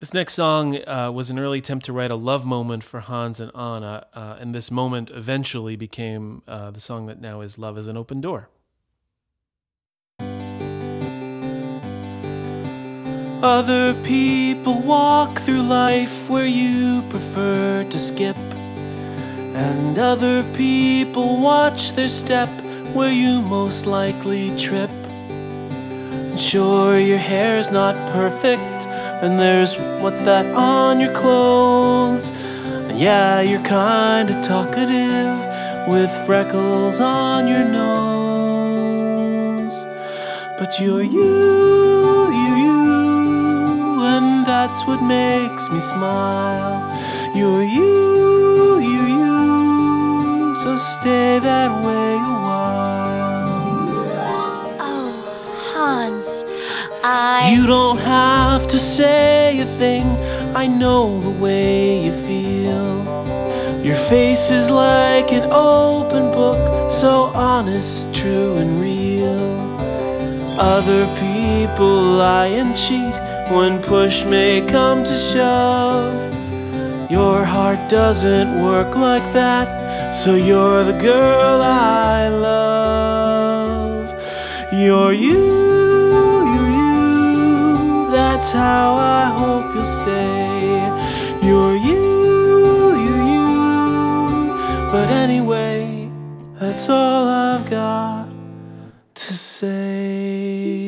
This next song was an early attempt to write a love moment for Hans and Anna, and this moment eventually became the song that now is Love is an Open Door. Other people walk through life where you prefer to skip, and other people watch their step where you most likely trip. And sure, your hair's not perfect, and there's what's that on your clothes. And yeah, you're kinda talkative with freckles on your nose. But you're you, and that's what makes me smile. You're you, so stay that way a while. Oh, Hans, You don't have to say a thing, I know the way you feel. Your face is like an open book, so honest, true and real. Other people lie and cheat when push may come to shove. Your heart doesn't work like that, so you're the girl I love. You're you, that's how I hope you'll stay. You're you, but anyway, that's all I've got to say.